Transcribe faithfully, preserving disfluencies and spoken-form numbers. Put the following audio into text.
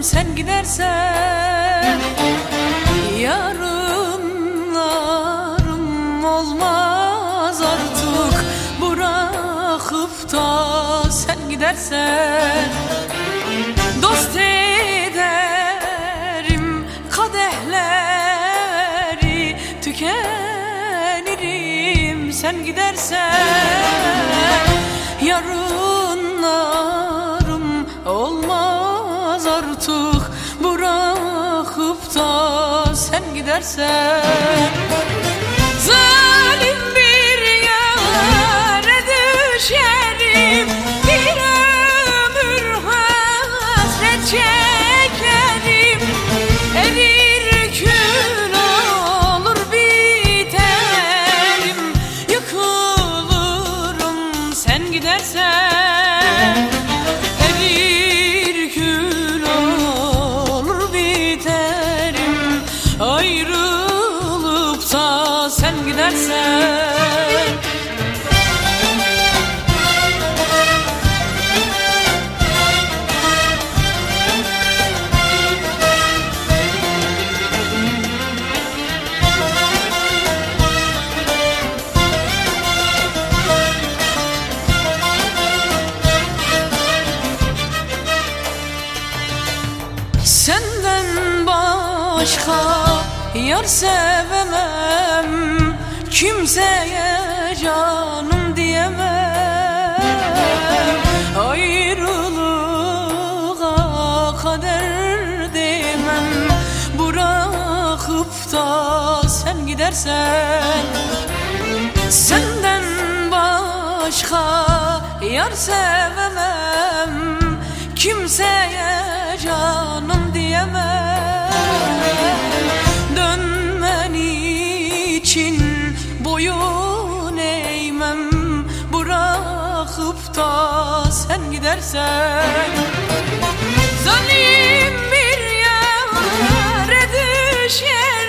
sen gidersen yarınlarım olmaz artık, bırakıp da sen gidersen. Dost ederim kadehleri, tükenirim sen gidersen. Yarınlarım olmaz artık, bırakıp da sen gidersen. Zalim bir yere düşerim, bir ömür hasret çekerim. Erir kül olur biterim, yıkılırım sen gidersen. Erir kül olur biterim, ayrılıp da sen gidersen. Senden başka yar sevemem, kimseye canım diyemem. Ayrılığa kader demem, bırakıp da sen gidersen. Senden başka yar sevemem, kimseye canım diyemem. Dönmen için boyun eğmem, bırakıp da sen gidersen. Zalim bir yere düşer